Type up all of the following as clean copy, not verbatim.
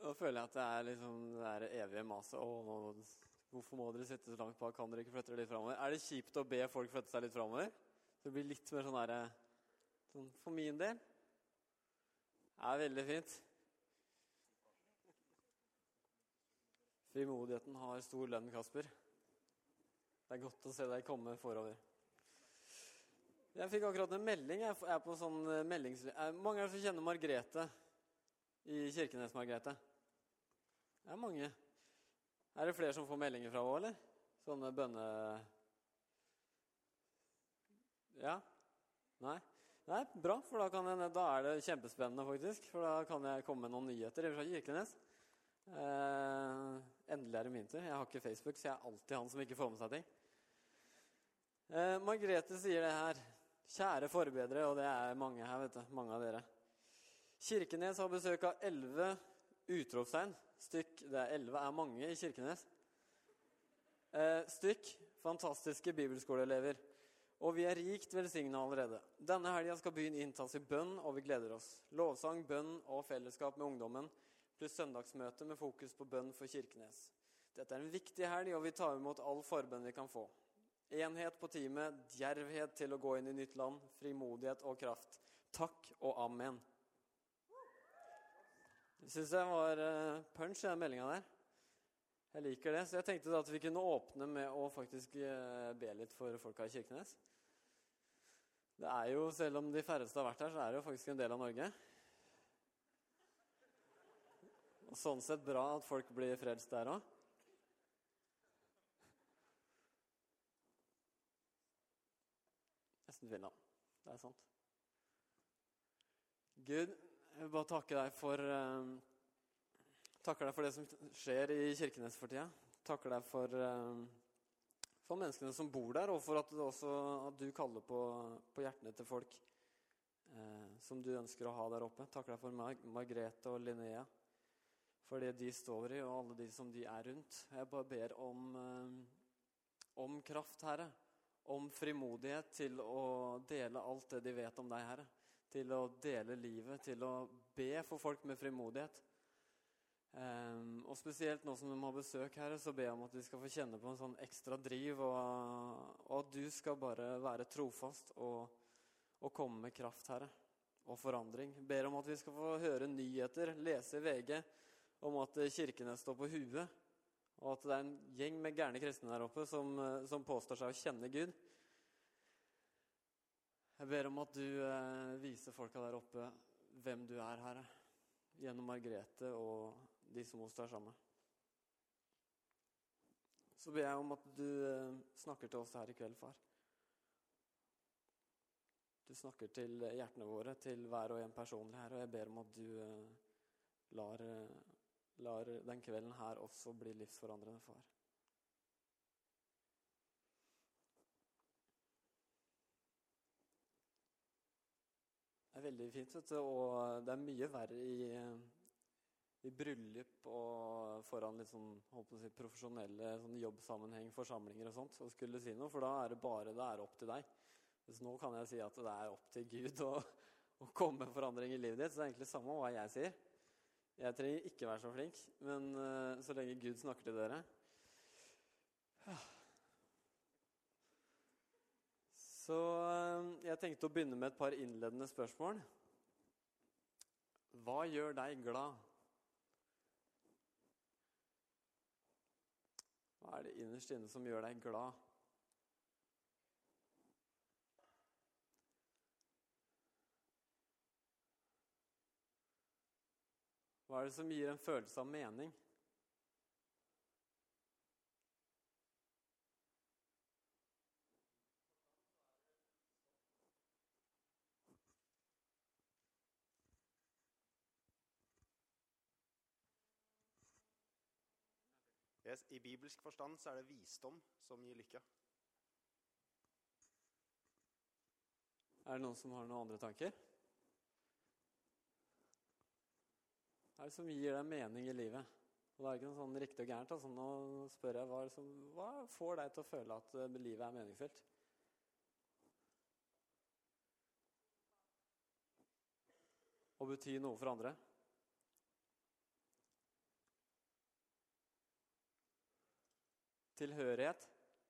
Nå føler jeg at det liksom det der evige maset. Hvorfor må dere sitte så langt bak? Kan dere ikke flytte dere litt fremover? Er det kjipt å be folk flytte seg litt fremover? Så det blir litt mer sånn der, sånn for min del. Det er veldig fint. Frimodigheten har stor lønn, Kasper. Det er godt å se deg komme forover. Jeg fikk akkurat en melding. Jeg er på sånn meldings... Mange er som kjenner Margrethe i Kirkenes, Margrethe? Det er mange. Er det flere som får meldinger fra henne, eller? Sånne bønne... Ja? Nei? Nei, bra, for da er det kjempespennende faktisk, for da kan jeg komme med noen nyheter fra Kirkenes. Endelig er det min tur. Jeg har ikke Facebook, så jeg er alltid han som ikke får med seg ting. Margrethe sier det her. Kjære forbedere, og det er mange her, vet du, mange av dere. Kirkenes har besøk av 11 utropstegn. Stykk, det er 11, er mange i Kirkenes. Stykk, fantastiske bibelskoleelever. Og vi er rikt velsignet allerede. Denne helgen skal byen inntas i bønn, og vi gleder oss. Lovsang, bønn og fellesskap med ungdommen, pluss søndagsmøte med fokus på bønn for Kirkenes. Dette er en viktig helg, og vi tar imot all forbønn vi kan få. Enhet på teamet, djervhet til å gå inn i nytt land, frimodighet og kraft. Takk og amen. Jeg synes det var punch i den meldingen der. Jeg liker det, så jeg tenkte da at vi kunne åpne med å faktisk be litt for folka i Kirkenes. Det er jo, selv om de færreste har vært her, så er det jo faktisk en del av Norge. Og sånn sett bra at folk blir frelst der også. Nesten Finland. Det er sant. Gud, jeg vil bare takke deg for det som skjer i Kirkenes for tida. Takker deg for menneskene som bor der, og for at du kaller på hjertene til folk som du ønsker å ha der oppe. Takker deg for Margrethe og Linnea, for det de står i, og alle de som de er rundt. Jeg bare ber om kraft, Herre. Om frimodighet til å dele alt det de vet om deg, Herre. Til å dele livet, til å be for folk med frimodighet. Og spesielt nå som de har besøk, Herre, så ber jeg om at de skal få kjenne på en sånn ekstra driv, og at du skal bare være trofast og komme med kraft, Herre, og forandring. Jeg ber om at vi skal få høre nyheter, lese i VG om at Kirkenes står på huet, og at det er en gjeng med gærne kristne der oppe som påstår seg å kjenne Gud. Jeg ber om at du viser folka der oppe hvem du er, Herre, gjennom Margrethe og de som hos deg sammen. Så ber jeg om at du snakker til oss her i kveld, far. Du snakker til hjertene våre, til hver og en personlig her, og jeg ber om at du lar den kvelden her også bli livsforandrende, far. Det er veldig fint, vet du, og det er mye verre i bryllup og foran litt sånn, holdt på å si, profesjonelle sånn jobbsammenheng, forsamlinger og sånt, og skulle si noe, for da er det opp til deg. Så nå kan jeg si at det er opp til Gud å komme med forandring i livet ditt, så det er egentlig samme hva jeg sier. Jeg trenger ikke være så flink, men så lenge Gud snakker til dere. Så jeg tenkte å begynne med et par innledende spørsmål. Hva gjør deg glad? Hva er det innerst inne som gjør deg glad? Hva er det som gir en følelse av mening? Yes, i bibelsk forstand så er det visdom som gir lykke. Er det noen som har noen andre tanker? Hva er det som gir deg mening i livet? Og det er ikke noe sånn riktig og gærent. Altså, nå spør jeg, hva får deg til å føle at livet er meningsfylt? Å bety noe for andre? Tilhørighet.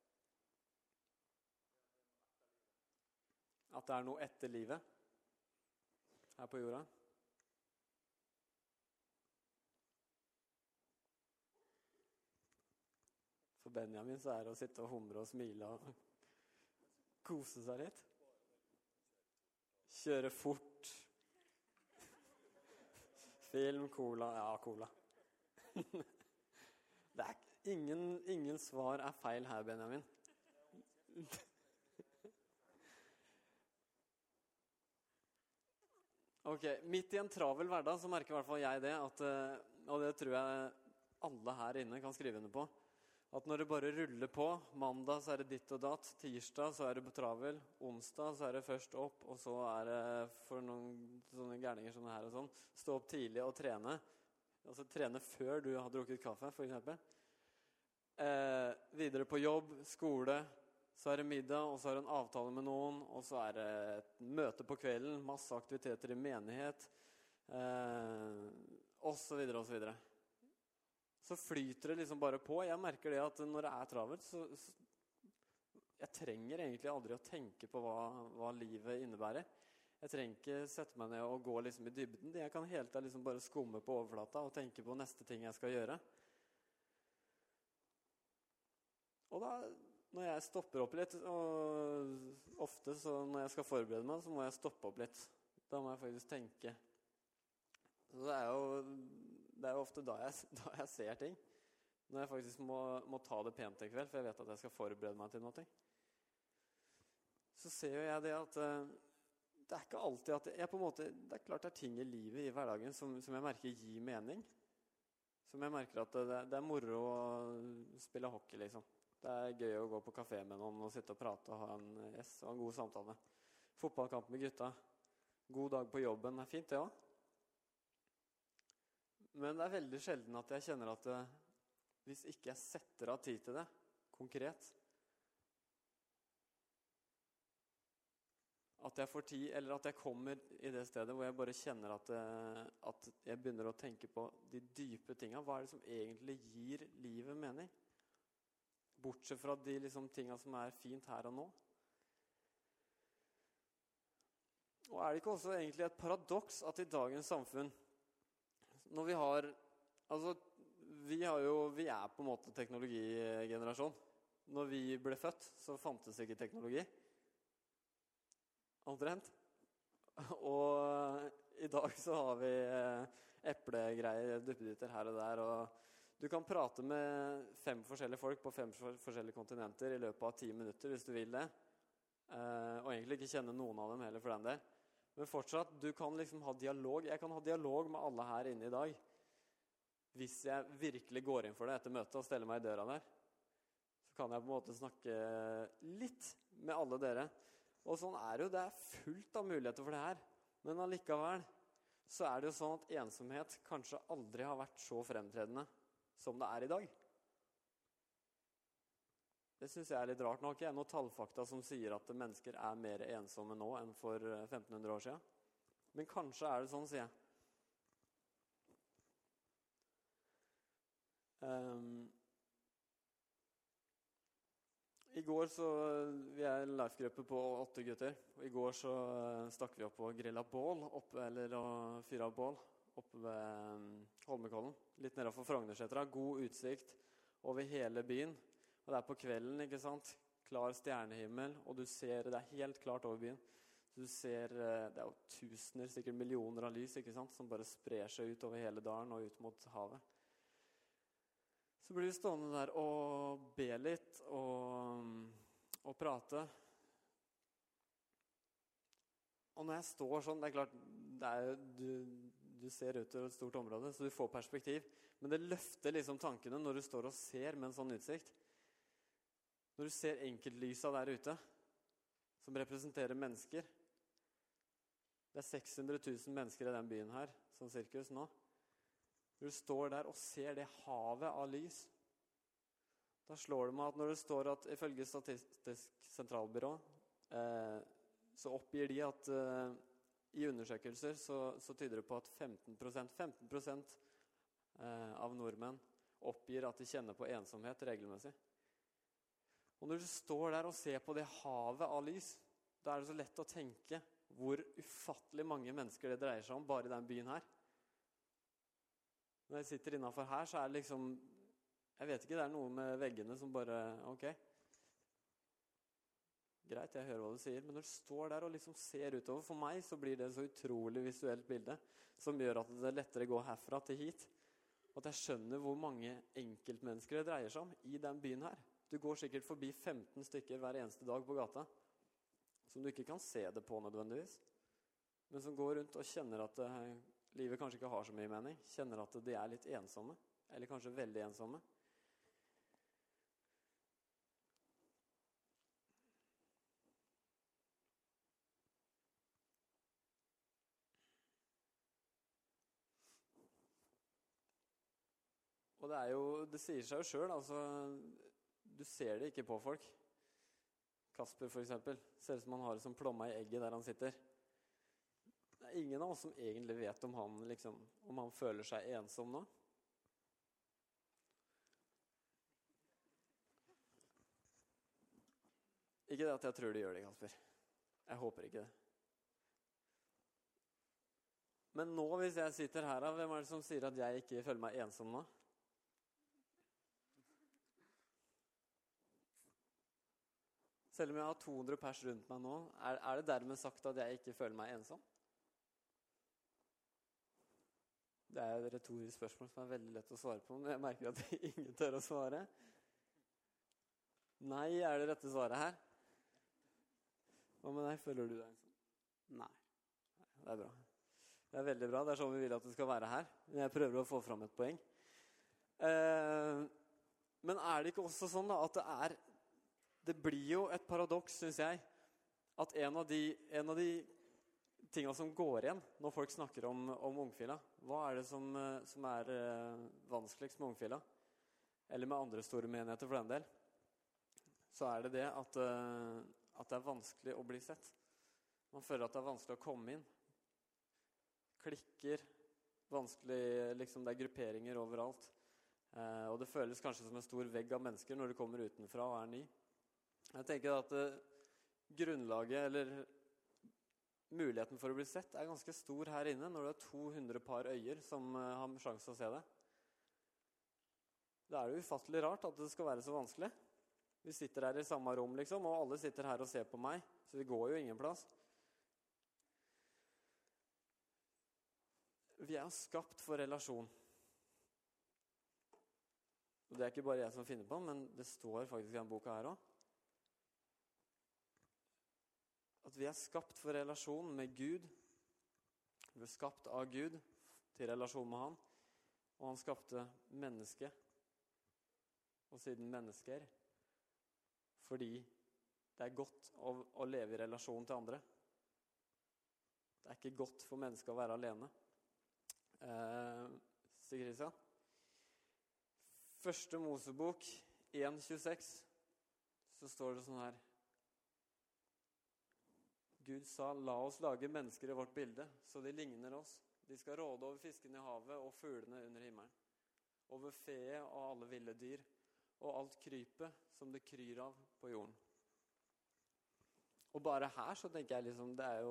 At det noe etter livet her på jorda. For Benjamin så det å sitte og humre og smile og kose seg litt. Kjøre fort. Film, cola. Ja, cola. Ingen svar feil her, Benjamin. Ok, midt i en travel hverdag så merker i hvert fall jeg det, at, og det tror jeg alle her inne kan skrive under på, at når det bare ruller på, mandag så det ditt og datt, tirsdag så det på travel, onsdag så det først opp, og så det for noen sånne gærninger som det her og sånn, stå opp tidlig og trene, altså trene før du har drukket kaffe, for eksempel. Videre på jobb, skole, så det middag, og så det en avtale med noen, og så det et møte på kvelden, masse aktiviteter i menighet, og så videre, og så videre. Så flyter det liksom bare på. Jeg merker det at når det travelt, så jeg trenger egentlig aldri å tenke på hva livet innebærer. Jeg trenger ikke sette meg ned og gå liksom i dybden. Jeg kan helt liksom bare skumme på overflata og tenke på neste ting jeg skal gjøre. Og da, når jeg stopper opp litt, og ofte så når jeg skal forberede meg, så må jeg stoppe opp litt. Da må jeg faktisk tenke. Så det jo ofte da jeg ser ting. Når jeg faktisk må ta det pent i kveld, for jeg vet at jeg skal forberede meg til noe. Så ser jo jeg det at det ikke alltid at jeg på en måte, det klart det ting i livet, i hverdagen, som jeg merker gir mening. Som jeg merker at det moro å spille hockey, liksom. Det gøy å gå på kafé med noen og sitte og prate og ha en god samtale. Fotballkamp med gutta. God dag på jobben, fint det også. Men det veldig sjelden at jeg kjenner at hvis ikke jeg setter av tid til det, konkret, at jeg får tid, eller at jeg kommer i det stedet hvor jeg bare kjenner at jeg begynner å tenke på de dype tingene. Hva det som egentlig gir livet mening? Bortsett fra de liksom, tingene som fint her og nå. Og det ikke også egentlig et paradoks at i dagens samfunn, når vi har, altså vi på en måte teknologigenerasjon. Når vi ble født, så fantes ikke teknologi. Omtrent. Og i dag så har vi eplegreier, duppeditter her og der, og du kan prate med 5 forskjellige folk på 5 forskjellige kontinenter i løpet av 10 minutter, hvis du vil det. Og egentlig ikke kjenne noen av dem heller for den del. Men fortsatt, du kan liksom ha dialog. Jeg kan ha dialog med alle her inne i dag. Hvis jeg virkelig går inn for det etter møtet og steller meg i døra der, så kan jeg på en måte snakke litt med alle dere. Og sånn det fullt av muligheter for det her. Men allikevel så det jo sånn at ensomhet kanskje aldri har vært så fremtredende som det i dag. Det synes jeg litt rart. Nå har ikke jeg noen tallfakta som sier at mennesker mer ensomme nå enn for 1500 år siden. Men kanskje det sånn, sier jeg. I går så, vi en life-gruppe på 8 gutter, og i går så stakk vi opp og grillet bål, og fyret bål, oppe ved Holmenkollen, litt nedenfor Frognersetra, god utsikt over hele byen, og det på kvelden, ikke sant, klar stjernehimmel, og du ser, det helt klart over byen, du ser, det jo tusener, sikkert millioner av lys, ikke sant, som bare sprer seg ut over hele dalen og ut mot havet. Så blir vi stående der og be litt og prate. Og når jeg står sånn, det klart, du ser ut over et stort område, så du får perspektiv. Men det løfter liksom tankene når du står og ser med en sånn utsikt. Når du ser enkeltlysa der ute, som representerer mennesker. Det 600 000 mennesker i den byen her, som sirkus nå. Når du står der og ser det havet av lys, da slår det meg at når det står at ifølge Statistisk sentralbyrå, så oppgir de at i undersøkelser så tyder det på at 15% av nordmenn oppgir at de kjenner på ensomhet regelmessig. Og når du står der og ser på det havet av lys, da er det så lett å tenke hvor ufattelig mange mennesker det dreier seg om bare i den byen her. Når jeg sitter innenfor her, så er det liksom, jeg vet ikke, det er noe med veggene som bare, ok, greit, jeg hører hva du sier, men når du står der og liksom ser utover, for meg så blir det så utrolig visuelt bilde, som gjør at det lettere går herfra til hit, og at jeg skjønner hvor mange enkeltmennesker det dreier seg om i den byen her. Du går sikkert forbi 15 stykker hver eneste dag på gata, som du ikke kan se det på nødvendigvis, men som går rundt og kjenner at livet kanskje ikke har så mye mening, kjenner at de er litt ensomme, eller kanskje veldig ensomme. Og det sier seg jo selv, altså, du ser det ikke på folk. Kasper for eksempel, ser ut som han har det som plomma i egget der han sitter. Det er ingen av oss som egentlig vet om han føler seg ensom nå. Ikke det at jeg tror de gjør det, Kasper. Jeg håper ikke det. Men nå, hvis jeg sitter her, hvem er det som sier at jeg ikke føler meg ensom nå? Selv om jeg har 200 pers rundt meg nå, er det dermed sagt at jeg ikke føler meg ensom? Det er et retorisk spørsmål som er veldig lett å svare på, men jeg merker at ingen tør å svare. Nei, er det rette svaret her? Hva med deg? Føler du deg ensom? Nei. Det er bra. Det er veldig bra, det er sånn vi vil at det skal være her. Jeg prøver å få fram et poeng. Men er det ikke også sånn da, at det blir jo et paradoks, synes jeg, at en av de tingene som går igjen når folk snakker om ungfila, hva er det som er vanskeligst med ungfila? Eller med andre store menigheter for den del? Så er det at det er vanskelig å bli sett. Man føler at det er vanskelig å komme inn. Klikker, vanskelig, liksom det er grupperinger overalt. Og det føles kanskje som en stor vegg av mennesker når du kommer utenfra og er ny. Jeg tenker at grunnlaget, eller muligheten for å bli sett, er ganske stor her inne når det er 200 par øyer som har sjanse å se det. Det er jo ufattelig rart at det skal være så vanskelig. Vi sitter her i samme rom, liksom, og alle sitter her og ser på meg, så vi går jo ingen plass. Vi er skapt for relasjon. Og det er ikke bare jeg som finner på, men det står faktisk i den boka her også. At vi er skapt for relasjon med Gud. Vi er skapt av Gud til relasjon med han. Og han skapte mennesket. Og siden mennesker. Fordi det er godt å leve i relasjon til andre. Det er ikke godt for mennesker å være alene. Stig Kristian. Første Mosebok 1:26 så står det sånn her. Gud sa, la oss lage mennesker i vårt bilde, så de ligner oss. De skal råde over fiskene i havet og fuglene under himmelen. Over feet og alle ville dyr, og alt krypet som det kryr av på jorden. Og bare her så tenker jeg liksom, det er jo...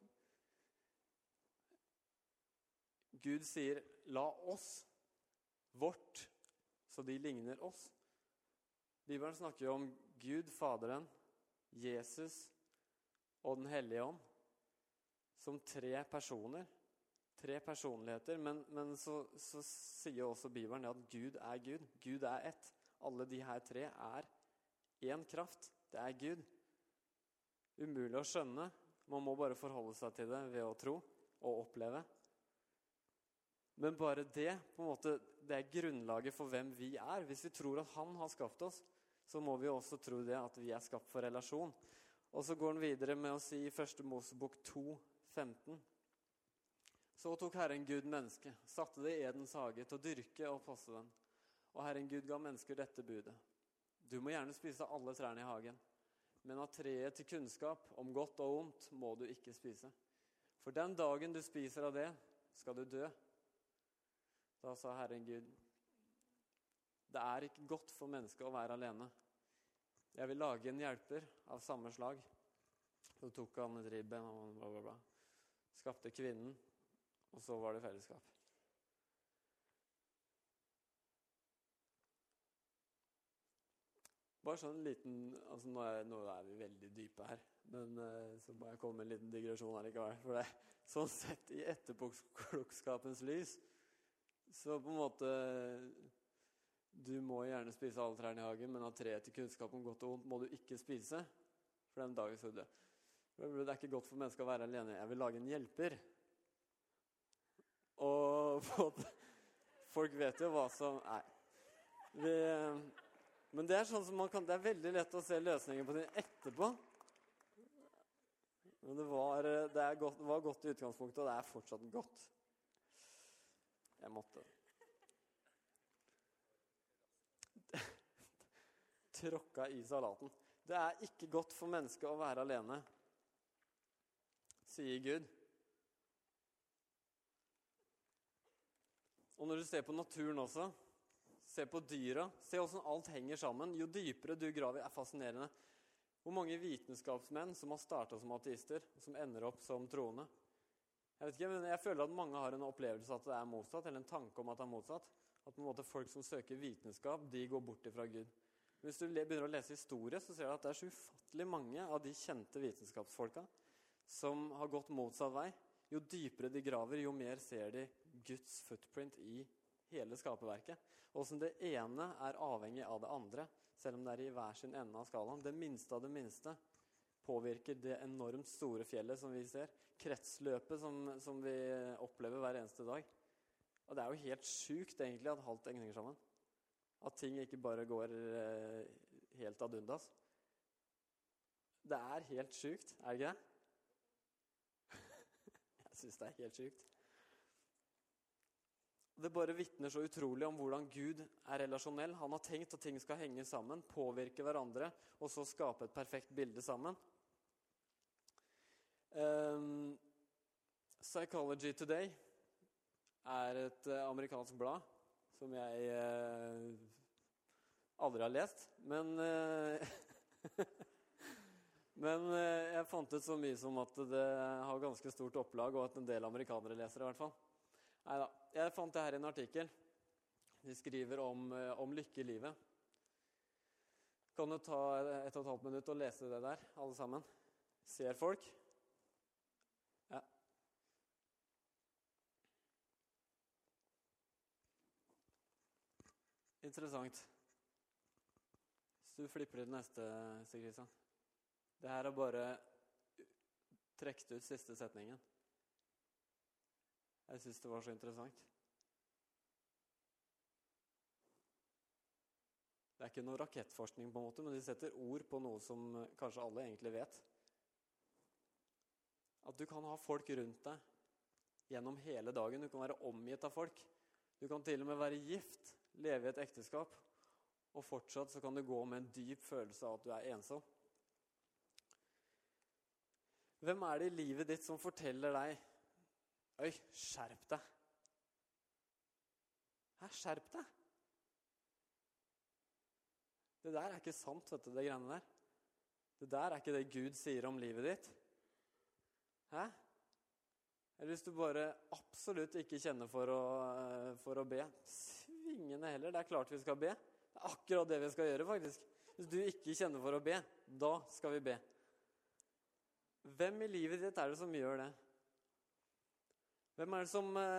Gud sier, la oss, vårt, så de ligner oss. Bibelen snakker jo om Gud, Faderen, Jesus og Den Hellige Ånd, som 3 personer, 3 personligheter, men så sier også Bibelen at Gud er Gud. Gud er ett. Alle de her 3 er en kraft. Det er Gud. Umulig å skjønne. Man må bare forholde seg til det ved å tro og oppleve. Men bare det, på en måte, det er grunnlaget for hvem vi er. Hvis vi tror at han har skapt oss, så må vi også tro det at vi er skapt for relasjon. Og så går han videre med å si i 1. Mosebok 2:15. Så tok Herren Gud menneske, satte det i Edens hage til å dyrke og passe den. Og Herren Gud ga mennesker dette budet. Du må gjerne spise alle trærne i hagen, men av treet til kunnskap om godt og ondt må du ikke spise. For den dagen du spiser av det, skal du dø. Da sa Herren Gud, det er ikke godt for mennesket å være alene. Jeg vil lage en hjelper av samme slag. Så tok han et ribben og bla bla bla. Skapte kvinnen, og så var det fellesskap. Bare sånn liten, altså nå er vi veldig dype her, men så må jeg komme med en liten digresjon her likevel. For det, sånn sett i etterpåklokskapens lys, så på en måte, du må gjerne spise alle trærne i hagen, men av treet til kunnskap om godt og ondt må du ikke spise, for den dagen så dø. Det er ikke godt for mennesker å være alene. Jeg vil lage en hjelper. Og folk vet jo hva som... Nei. Men det er sånn som det er veldig lett å se løsningen på ting etterpå. Men det var godt i utgangspunktet, og det er fortsatt godt. Jeg måtte. Tråkka i salaten. Det er ikke godt for mennesket å være alene, sier Gud. Og når du ser på naturen også, se på dyra, se hvordan alt henger sammen. Jo dypere du graver, er fascinerende. Hvor mange vitenskapsmenn som har startet som ateister, og som ender opp som troende. Jeg vet ikke, men jeg føler at mange har en opplevelse at det er motsatt, eller en tanke om at det er motsatt. At på en måte folk som søker vitenskap, de går bort ifra Gud. Men hvis du begynner å lese historie, så ser du at det er så ufattelig mange av de kjente vitenskapsfolka som har gått motsatt vei. Jo dypere de graver, jo mer ser de Guds footprint i hele skaperverket. Og som det ene er avhengig av det andre, selv om det er i hver sin ende av skalaen. Det minste av det minste påvirker det enormt store fjellet som vi ser. Kretsløpet som vi opplever hver eneste dag. Og det er jo helt sykt egentlig at alt henger sammen. At ting ikke bare går helt ad undas. Det er helt sykt, er det ikke det? Jeg synes det er helt sykt. Det bare vittner så utrolig om hvordan Gud er relasjonell. Han har tenkt at ting skal henge sammen, påvirke hverandre, og så skape et perfekt bilde sammen. Psychology Today er et amerikansk blad som jeg aldri har lest, men jeg fant ut så mye som at det har ganske stort opplag, og at en del amerikanere leser det i hvert fall. Neida, jeg fant det her i en artikkel. De skriver om lykke i livet. Kan du ta 1,5 minutter og lese det der, alle sammen? Ser folk? Ja. Interessant. Hvis du flipper i den neste, Stig Kristian. Det her er bare trekt ut siste setningen. Jeg synes det var så interessant. Det er ikke noe rakettforskning på en måte, men de setter ord på noe som kanskje alle egentlig vet. At du kan ha folk rundt deg gjennom hele dagen. Du kan være omgitt av folk. Du kan til og med være gift, leve i et ekteskap, og fortsatt så kan du gå med en dyp følelse av at du er ensom. Hvem er det i livet ditt som forteller deg «Oi, skjerp deg!» Skjerp deg! Det der er ikke sant, vet du, det greiene der. Det der er ikke det Gud sier om livet ditt. Eller hvis du bare absolutt ikke kjenner for å be, svingende heller, det er klart vi skal be. Det er akkurat det vi skal gjøre, faktisk. Hvis du ikke kjenner for å be, da skal vi be. Hvem i livet ditt er det som gjør det? Hvem er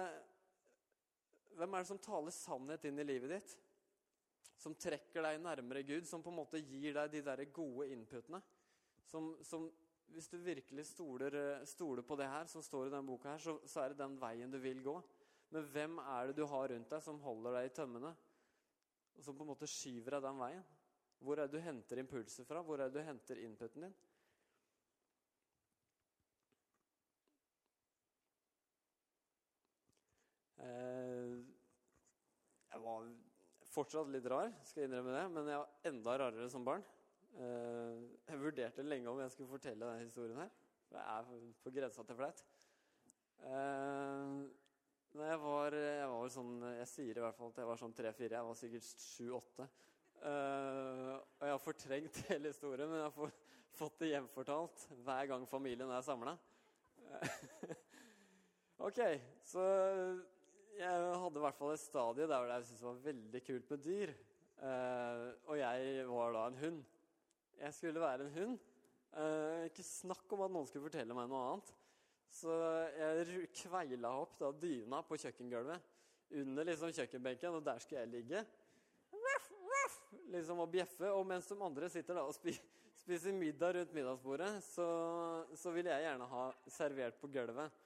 det som taler sannhet inn i livet ditt? Som trekker deg nærmere Gud, som på en måte gir deg de der gode inputene? Som hvis du virkelig stoler på det her, som står i den boka her, så er det den veien du vil gå. Men hvem er det du har rundt deg som holder deg i tømmene? Og som på en måte skyver deg den veien? Hvor er det du henter impulser fra? Hvor er det du henter inputen din? Jeg var fortsatt litt rar, skal jeg innrømme det, men jeg var enda rarere som barn. Jeg vurderte lenge om jeg skulle fortelle denne historien her. Jeg er på grensa til flaut. Jeg var sånn, jeg sier i hvert fall at jeg var sånn 3-4, jeg var sikkert 7-8. Og jeg har fortrengt hele historien, men jeg har fått det hjemfortalt hver gang familien samlet. Ok, så jeg hadde I hvert fall et stadie der jeg syntes det var veldig kult med dyr. Og jeg var da en hund. Jeg skulle være en hund. Ikke snakk om at noen skulle fortelle meg noe annet. Så jeg kveila opp da dyna på kjøkkengulvet, under liksom kjøkkenbenken, og der skulle jeg ligge. Liksom og bjeffe, og mens de andre sitter da og spiser middag rundt middagsbordet, så vil jeg gjerne ha servert på gulvet.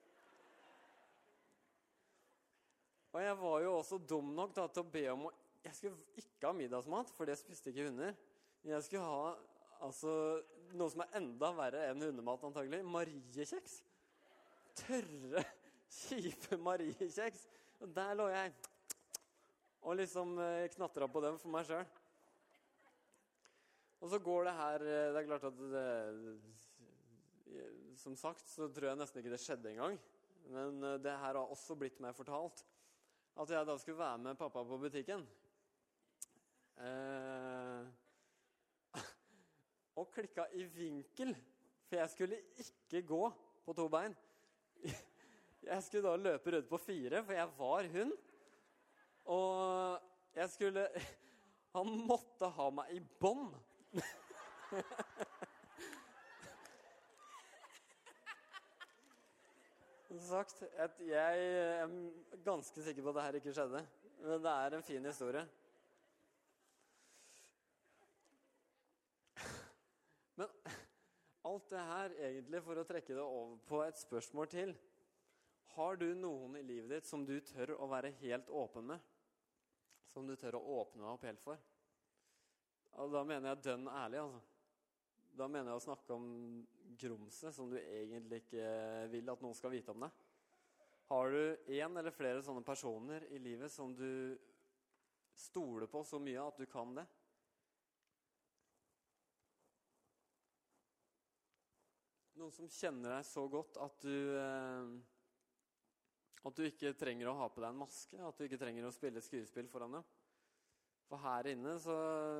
Og jeg var jo også dum nok da, til å be om jeg skulle ikke ha middagsmat, for det spiste ikke hunder. Jeg skulle ha noe som enda verre enn hundemat antagelig, mariekjeks. Tørre, kjipe mariekjeks. Og der lå jeg og liksom knatret på dem for meg selv. Og så går det her, det klart at som sagt så tror jeg nesten ikke det skjedde engang. Men det her har også blitt meg fortalt. At jeg da skulle være med pappa på butikken. Og klikket I vinkel, for jeg skulle ikke gå på 2 bein. Jeg skulle da løpe rundt på 4, for jeg var hund. Og jeg skulle... Han måtte ha meg I bånd. Som sagt, jeg ganske sikker på at det her ikke skjedde. Men det en fin historie. Men alt det her egentlig for å trekke det over på et spørsmål til. Har du noen I livet ditt som du tør å være helt åpen med? Som du tør å åpne deg opp helt for? Og da mener jeg dønn ærlig, altså. Da mener jeg å snakke om grumset som du egentlig ikke vil at noen skal vite om deg. Har du en eller flere sånne personer I livet som du stoler på så mye at du kan det? Noen som kjenner deg så godt at du ikke trenger å ha på deg en maske, at du ikke trenger å spille et skuespill foran dem. For her inne så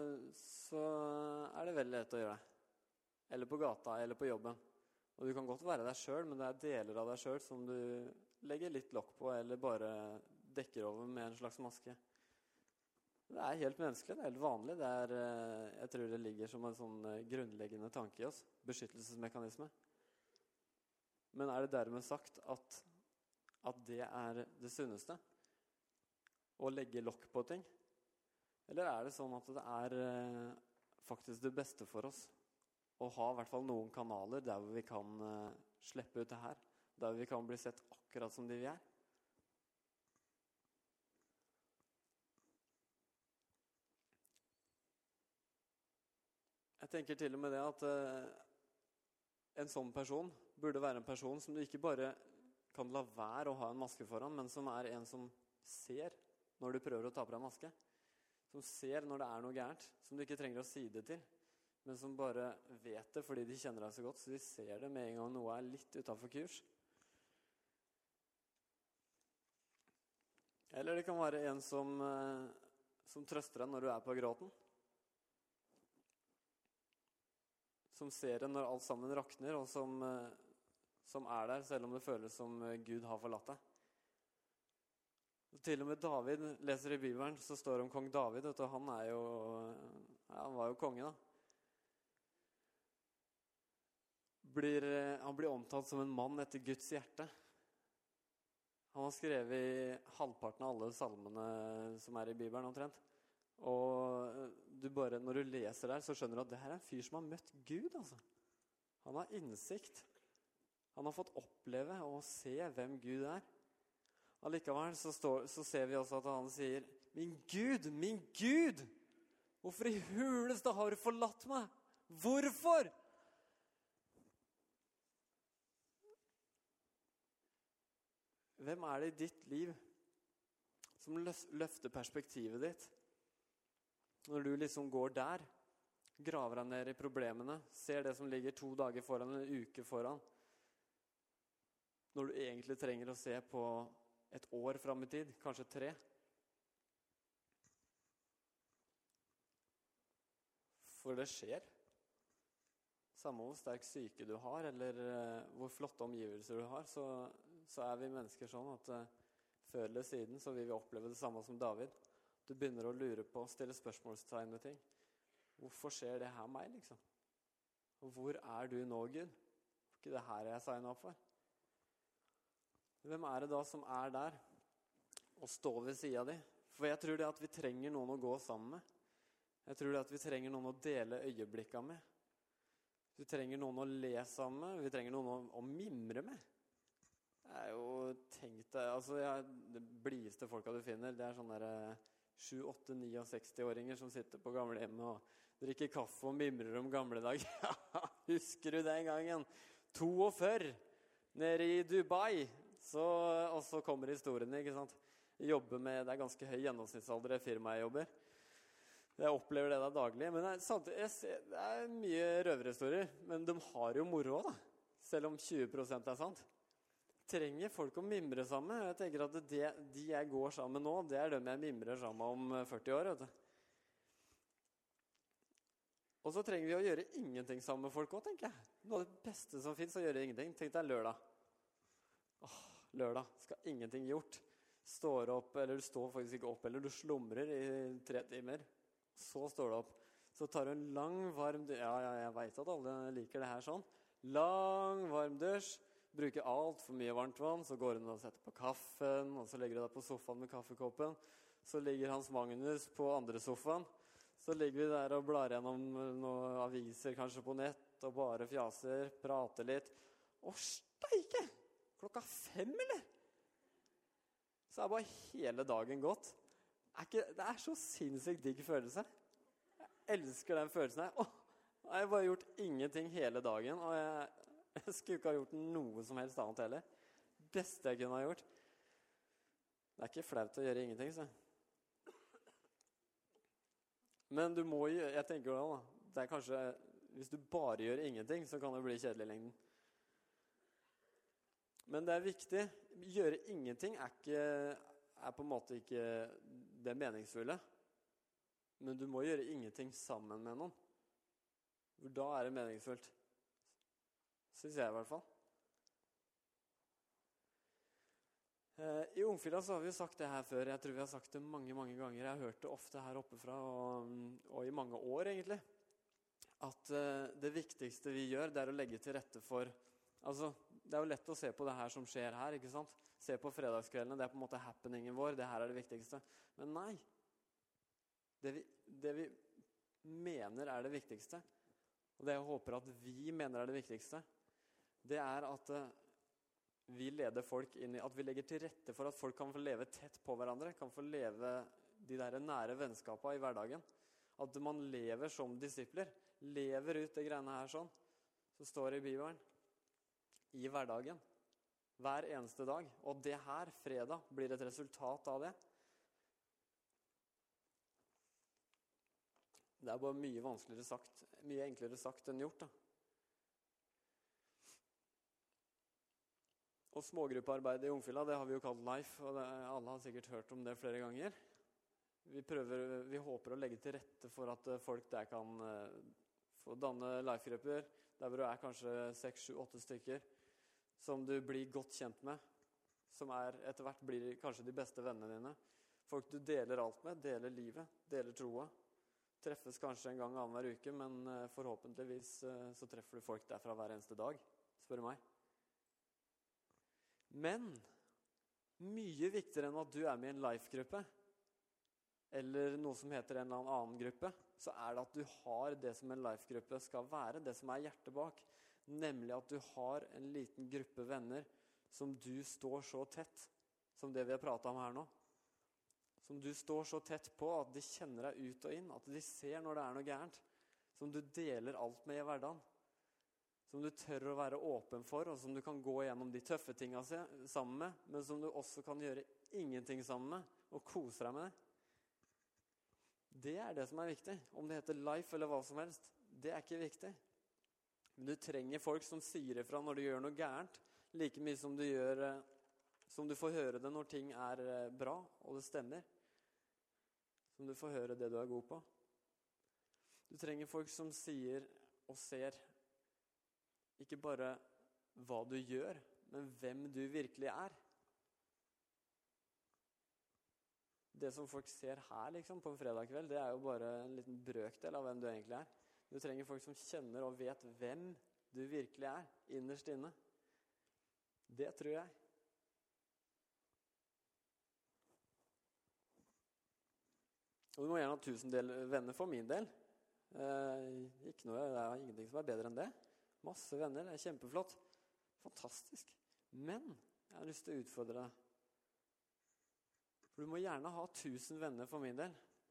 det veldig lett å gjøre det. Eller på gata, eller på jobben. Og du kan godt være deg selv, men det deler av deg selv som du legger litt lokk på, eller bare dekker over med en slags maske. Det helt menneskelig, det helt vanlig. Jeg tror det ligger som en sånn grunnleggende tanke I oss, beskyttelsesmekanisme. Men det dermed sagt at det det sunneste? Å legge lokk på ting? Eller det sånn at det faktisk det beste for oss? Å ha I hvert fall noen kanaler der hvor vi kan slippe ut det her. Der hvor vi kan bli sett akkurat som de vi Jeg tenker til og med det at en sånn person burde være en person som du ikke bare kan la være å ha en maske foran, men som en som ser når du prøver å ta på deg en maske. Som ser når det noe gærent, som du ikke trenger å si det til, men som bare vet det fordi de kjenner deg så godt, så de ser det med en gang noe litt utenfor kurs. Eller det kan være en som trøster deg når du på gråten. Som ser det når alt sammen rakner, og som der, selv om det føles som Gud har forlatt deg. Til og med David leser I Bibelen, så står det om kong David, og han var jo konge da. Han blir omtalt som en mann etter Guds hjerte. Han har skrevet halvparten av alle salmene som I Bibelen omtrent. Og når du leser der, så skjønner du at det her en fyr som har møtt Gud, altså. Han har innsikt. Han har fått oppleve og se hvem Gud Allikevel så ser vi også at han sier, min Gud, hvorfor I huleste har du forlatt meg? Hvorfor? Hvem det I ditt liv som løfter perspektivet ditt? Når du liksom går der, graver deg ned I problemene, ser det som ligger 2 dager foran, en uke foran, når du egentlig trenger å se på et år frem I tid, kanskje 3. For det skjer. Samme hvor sterk syke du har, eller hvor flotte omgivelser du har, så vi mennesker sånn at før eller siden så vil vi oppleve det samme som David. Du begynner å lure på, stille spørsmålstegn med ting. Hvorfor skjer det her meg, liksom? Og hvor du nå, Gud? For ikke det her jeg signet opp for. Hvem det da som der og står ved siden av de? For jeg tror det at vi trenger noen å gå sammen med. Jeg tror det at vi trenger noen å dele øyeblikkene med. Vi trenger noen å le sammen med. Vi trenger noen å mimre med. Det jo tenkt det, altså det blideste folka du finner, det sånne der 7, 8, 69-åringer som sitter på gamlehjemmet og drikker kaffe og mimrer om gamle dager. Husker du den gangen? 42, nede i Dubai, og så kommer historiene, ikke sant? Jobber med, det ganske høy gjennomsnittsalder i firmaet jeg jobber. Jeg opplever det da daglig, men det mye røverhistorier, men de har jo moro da, selv om 20% sant. Trenger folk å mimre sammen. Jeg tenker at de jeg går sammen nå, det dem jeg mimrer sammen om 40 år, vet du. Og så trenger vi å gjøre ingenting sammen med folk også, tenker jeg. Noe av det beste som finnes, å gjøre ingenting. Tenk deg lørdag. Lørdag skal ingenting gjort. Står opp, eller du står faktisk ikke opp, eller du slumrer i 3 timer. Så står du opp. Så tar du en lang, varm dusj. Ja, jeg vet at alle liker det her sånn. Lang, varm dusj. Bruker alt for mye varmt vann. Så går hun og setter på kaffen, og så legger du deg på sofaen med kaffekoppen. Så ligger Hans Magnus på andre sofaen. Så ligger vi der og blar gjennom noen aviser, kanskje på nett, og bare fjaser, prater litt. Steike! 5:00, eller? Så bare hele dagen gått. Det så sinnssykt digg følelse. Jeg elsker den følelsen her. Jeg har bare gjort ingenting hele dagen, og jeg skulle ikke ha gjort noe som helst annet heller. Beste jeg kunne ha gjort. Det ikke flaut å gjøre ingenting, så. Men du må jo, jeg tenker jo da, det kanskje, hvis du bare gjør ingenting, så kan det bli kjedelig i lengden. Men det viktig. Gjøre ingenting på en måte ikke det meningsfulle. Men du må gjøre ingenting sammen med noen. For da det meningsfullt. Synes jeg i hvert fall. I Ungfila så har vi jo sagt det her før. Jeg tror vi har sagt det mange, mange ganger. Jeg har hørt det ofte her oppe fra, og i mange år egentlig. At det viktigste vi gjør, det å legge til rette for. Altså, det jo lett å se på det her som skjer her, ikke sant? Se på fredagskveldene, det på en måte happeningen vår. Det her det viktigste. Men nei. Det vi mener det viktigste, og det jeg håper at vi mener det viktigste, det at vi leder folk inn i, at vi legger til rette for at folk kan få leve tett på hverandre, kan få leve de der nære vennskapene i hverdagen. At man lever som disipler, lever ut det greiene her sånn, så står det i Bibelen, i hverdagen, hver eneste dag. Og det her, fredag, blir et resultat av det. Det bare mye vanskeligere sagt, mye enklere sagt enn gjort da. Og smågruppearbeid i Ungfila, det har vi jo kalt Life, og alle har sikkert hørt om det flere ganger. Vi håper å legge til rette for at folk der kan få danne Life-grupper, der hvor du kanskje 6, 7, 8 stykker, som du blir godt kjent med, som etter hvert blir kanskje de beste vennene dine. Folk du deler alt med, deler livet, deler troa. Treffes kanskje en gang annen hver uke, men forhåpentligvis så treffer du folk derfra hver eneste dag, spør du meg. Men mye viktigere enn at du med i en life-gruppe, eller noe som heter en eller annen gruppe, så det at du har det som en life-gruppe skal være, det som hjertet bak, nemlig at du har en liten gruppe venner som du står så tett, som det vi har pratet om her nå. Som du står så tett på at de kjenner deg ut og inn, at de ser når det noe gærent, som du deler alt med i hverdagen, som du tør å være åpen for, og som du kan gå gjennom de tøffe tingene sammen med, men som du også kan gjøre ingenting sammen med, og kose deg med det. Det det som viktig. Om det heter life eller hva som helst, det ikke viktig. Men du trenger folk som sier ifra når du gjør noe gærent, like mye som du får høre det når ting bra, og det stemmer. Som du får høre det du god på. Du trenger folk som sier og ser ikke bare hva du gjør, men hvem du virkelig er. Det som folk ser her liksom, på en fredag kveld, det er jo bare en liten brøkdel av hvem du egentlig er. Du trenger folk som kjenner og vet hvem du virkelig er, innerst inne. Det tror jeg. Og du må gjerne ha 1000 venner for min del. Ikke noe, det er ingenting som er bedre enn det. Masse venner, det er kjempeflott. Fantastisk. Men jeg har lyst til å utfordre deg. For du må gjerne ha 1000 venner for min del.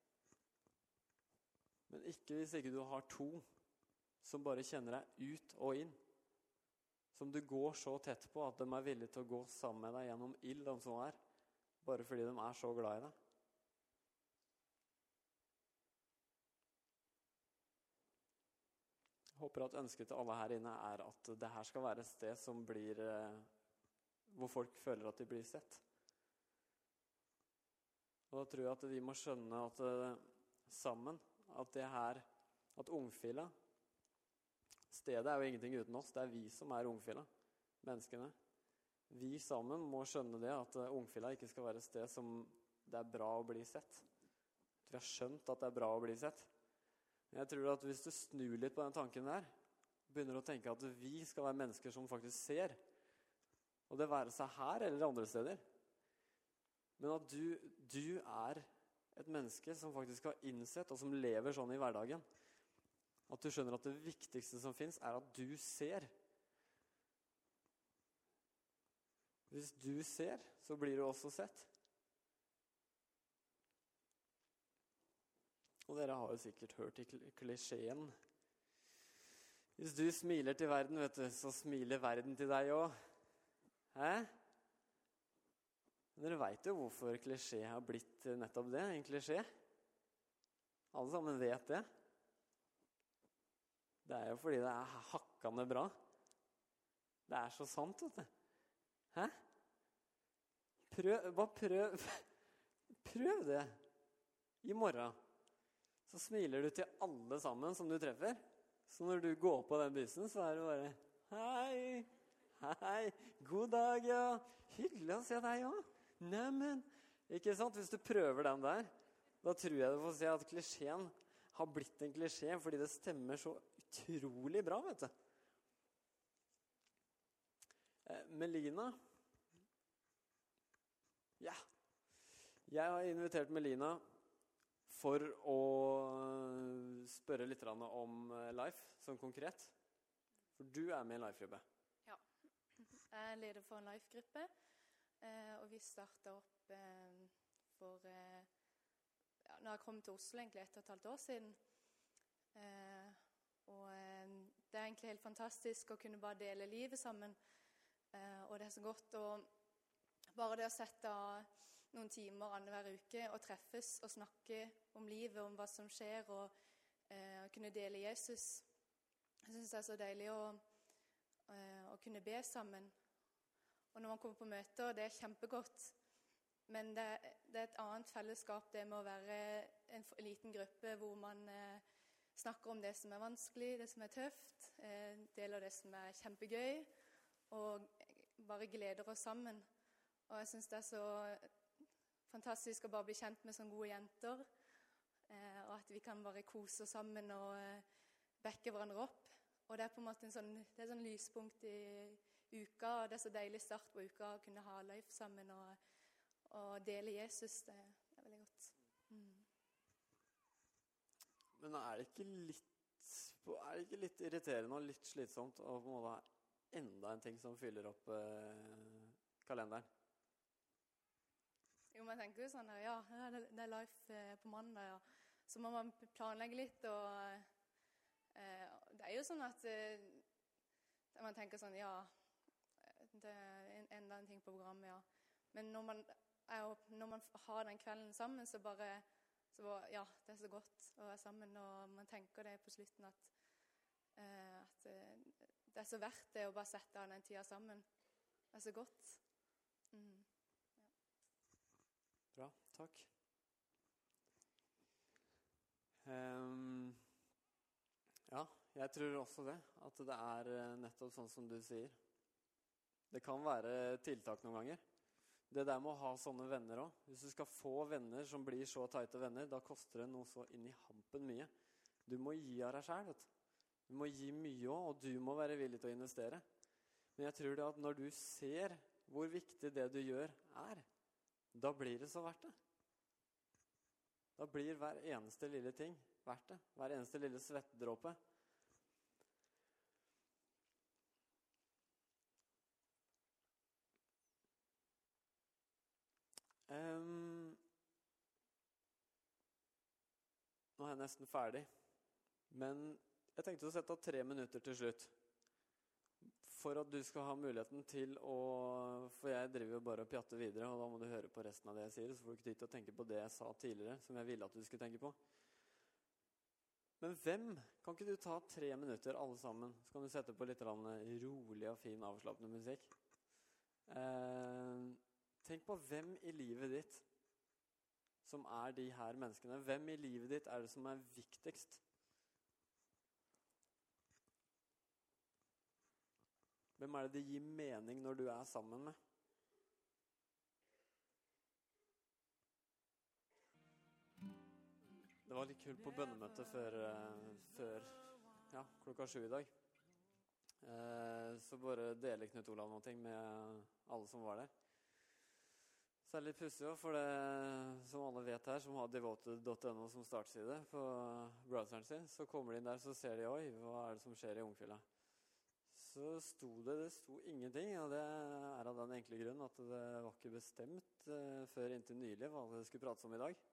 Men ikke hvis ikke du har 2 som bare kjenner deg ut og inn. Som du går så tett på at de er villige til å gå sammen med deg gjennom ild om sånn her. Bare fordi de er så glad i deg. Jeg håper at ønsket til alle her inne er at det her skal være et sted som blir, hvor folk føler at de blir sett. Og da tror jeg at vi må skjønne at sammen, at det her, at Ungfila, stedet er jo ingenting uten oss, det er vi som er Ungfila, menneskene. Vi sammen må skjønne det, at Ungfila ikke skal være et sted som det er bra å bli sett. At vi har skjønt at det er bra å bli sett. Men jeg tror at hvis du snur litt på den tanken der, begynner å tenke at vi skal være mennesker som faktisk ser, og det være seg her eller andre steder, men at du er et menneske som faktisk har innsett, og som lever sånn i hverdagen. At du skjønner at det viktigste som finnes er at du ser. Hvis du ser, så blir du også sett. Og dere har jo sikkert hørt i klisjeen. Hvis du smiler til verden, vet du, så smiler verden til deg også. Hæ? Dere vet jo hvorfor klisjé har blitt nettopp det, en klisjé. Alle sammen vet det. Det er jo fordi det er hakkende bra. Det er så sant, vet du. Hæ? Prøv det i morgen. Så smiler du til alle sammen som du treffer. Så når du går på den bussen, så er det bare hei, hei, god dag, ja. Hyggelig å se deg også. Neimen, ikke sant? Hvis du prøver den der, da tror jeg du får se at klisjeen har blitt en klisjé, fordi det stemmer så utrolig bra, vet du. Melina. Ja. Jeg har invitert Melina for å spørre litt om Life, som konkret. For du er med i Life-gruppe. Ja, jeg er leder for en Life-gruppe. Og vi startet opp når jeg kom til Oslo egentlig 1,5 år siden. Det er egentlig helt fantastisk å kunne bare dele livet sammen. Og det er så godt å bare det å sette av noen timer annenhver uke og treffes og snakke om livet, om hva som skjer, og kunne dele Jesus. Jeg synes det er så deilig å kunne be sammen. Og når man kommer på møter, det er kjempegodt. Men det er et annet fellesskap, det med å være en liten gruppe hvor man snakker om det som er vanskelig, det som er tøft, deler det som er kjempegøy, og bare gleder oss sammen. Og jeg synes det er så fantastisk å bare bli kjent med sånne gode jenter, og at vi kan bare kose oss sammen og backe hverandre opp. Og det er på en måte det er sånn lyspunkt i uka, og det er så deilig start på uka å kunne ha Life sammen og dele Jesus. Det er veldig godt. Men er det ikke litt irriterende og litt slitsomt å på en måte ha enda en ting som fyller opp kalenderen? Jo, man tenker jo sånn her, ja, det er Life på mandag, ja. Så må man planlegge litt, og det er jo sånn at man tenker sånn, ja, det er enda en ting på programmet, ja. Men når man har den kvelden sammen, så ja, det er så godt å være sammen, og man tenker det på slutten at det er så verdt det å bare sette av den tida sammen. Det er så godt. Ja. Bra, takk. jeg tror også det. At det nettopp sånn som du sier. Det kan være tiltak noen ganger. Det der med å ha sånne venner også. Hvis du skal få venner som blir så teite venner, da koster det noe så inn i hampen mye. Du må gi av deg selv, vet du. Du må gi mye også, og du må være villig til å investere. Men jeg tror det at når du ser hvor viktig det du gjør da blir det så verdt det. Da blir hver eneste lille ting verdt det. Hver eneste lille svettedråpe. Nå jeg nesten ferdig. Men jeg tenkte å sette av 3 minutter til slutt. For at du skal ha muligheten til å... For jeg driver jo bare og pjatter videre, og da må du høre på resten av det jeg sier, så får du ikke tid til å tenke på det jeg sa tidligere, som jeg ville at du skulle tenke på. Men kan ikke du ta 3 minutter alle sammen? Så kan du sette på litt rolig og fin avslappende musikk. Tenk på hvem i livet ditt som de her menneskene. Hvem i livet ditt det som viktigst? Hvem det gir mening når du sammen med? Det var litt kult på bønnemøtet før klokka 7 i dag. Så bare deler Knut Olav noen ting med alle som var der. Så det litt pussig også, for det som alle vet her, som har devoted.no som startside på browseren sin, så kommer de inn der, så ser de, oi, hva det som skjer i Ungfylla? Så det sto ingenting, og det av den enkle grunn at det var ikke bestemt før inntil nylig hva det skulle prates om i dag.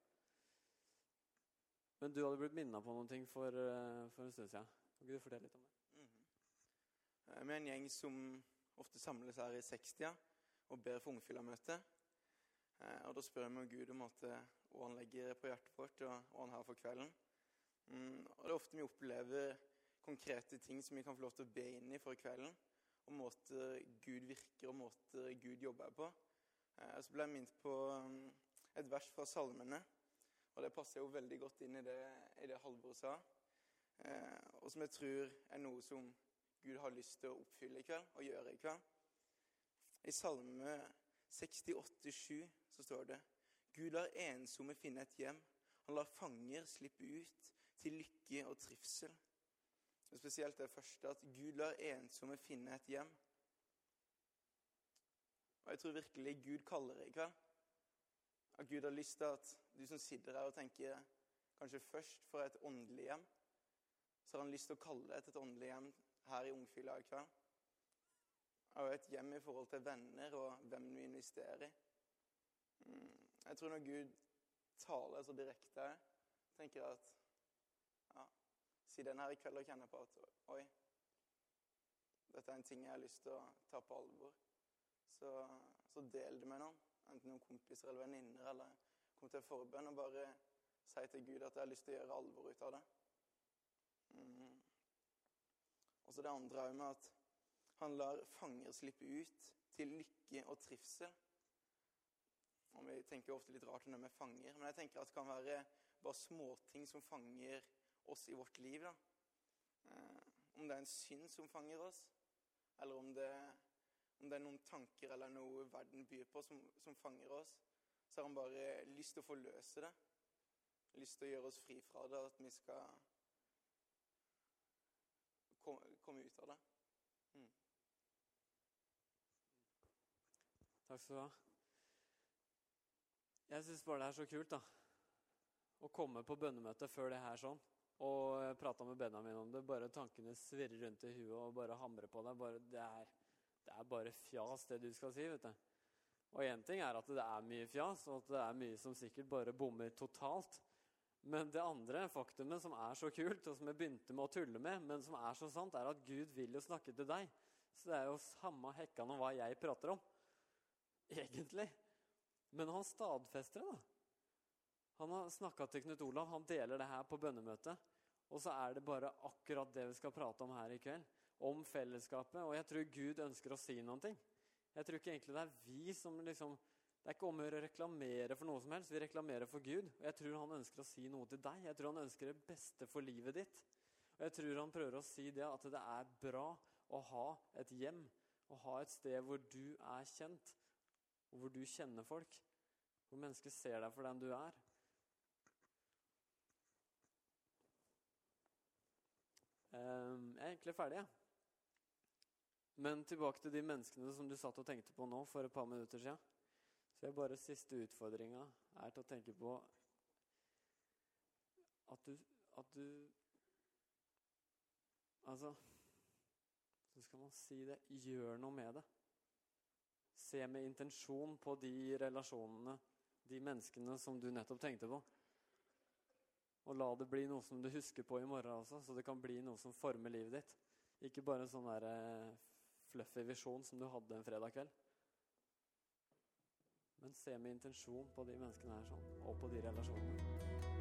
Men du hadde blitt minnet på noen ting for en stund siden. Kan ikke du fortelle litt om det? Vi en gjeng som ofte samles her i 60 og ber for Ungfylla-møte. Og da spør vi Gud om hva han legger på hjertet vårt, og hva han har for kvelden. Og det ofte vi opplever konkrete ting som vi kan få lov til å be inn i for kvelden, og måter Gud virker, og måter Gud jobber på. Så ble jeg minnet på et vers fra salmene, og det passer jo veldig godt inn i det Halvor sa, og som jeg tror noe som Gud har lyst til å oppfylle i kveld, og gjøre i kveld. I salme 68:7 så står det: Gud lar ensomme finne et hjem, han lar fanger slippe ut til lykke og trivsel. Og spesielt det første, at Gud lar ensomme finne et hjem. Og jeg tror virkelig Gud kaller det i kveld. At Gud har lyst til at du som sitter her og tenker kanskje først for et åndelig hjem, så har han lyst til å kalle det et åndelig hjem her i Ungfylla i kveld. Og et hjem i forhold til venner og hvem vi investerer i. Jeg tror når Gud taler så direkte her, tenker jeg at siden her i kveld og kjenner på at oi, dette en ting jeg har lyst til å ta på alvor, så del det med noen, enten noen kompiser eller venninner, eller kom til forbønn og bare si til Gud at jeg har lyst til å gjøre alvor ut av det. Og så det andre er med at han lar fanger slippe ut til lykke og trivsel. Og vi tenker ofte litt rart om det med fanger, men jeg tenker at det kan være bare småting som fanger oss i vårt liv, da. Om det en synd som fanger oss, eller om det er noen tanker eller noe verden byr på som fanger oss, så har han bare lyst til å forløse det. Lyst til å gjøre oss fri fra det, at vi skal komme ut av det. Takk skal du ha. Jeg synes bare det så kult, da. Å komme på bønnemøte før det her sånn, og prate med Benjamin om det, bare tankene svirrer rundt i huet og bare hamrer på deg. Det er bare fjas det du skal si, vet du. Og en ting er at det er mye fjas, og at det er mye som sikkert bare bommer totalt. Men det andre faktumet som er så kult, og som jeg begynte med å tulle med, men som er så sant, er at Gud vil jo snakke til deg. Så det er jo samme hekkan om hva jeg prater om. Egentlig. Men han stadfester det, da. Han har snakket til Knut Olav, han deler det her på bønnemøtet, og så er det bare akkurat det vi skal prate om her i kveld, om fellesskapet, og jeg tror Gud ønsker å si noen ting. Jeg tror ikke egentlig det er vi som liksom, det er ikke om å reklamere for noe som helst, vi reklamerer for Gud, og jeg tror han ønsker å si noe til deg, jeg tror han ønsker det beste for livet ditt. Og jeg tror han prøver å si det, at det er bra å ha et hjem, å ha et sted hvor du er kjent, og hvor du kjenner folk, hvor mennesker ser deg for den du er. Jeg er egentlig ferdig, jeg. Men tilbake til de menneskene som du satt og tenkte på nå for et par minutter siden. Så er bare siste utfordringen er til å tenke på at du altså, så skal man si det, gjør noe med det. Se med intensjon på de relasjonene, de menneskene som du nettopp tenkte på. Og la det bli noe som du husker på i morgen også, så det kan bli noe som former livet ditt. Ikke bare en sånn der fluffy visjon som du hadde en fredag kveld. Men se med intensjon på de menneskene her sånn, og på de relasjonene.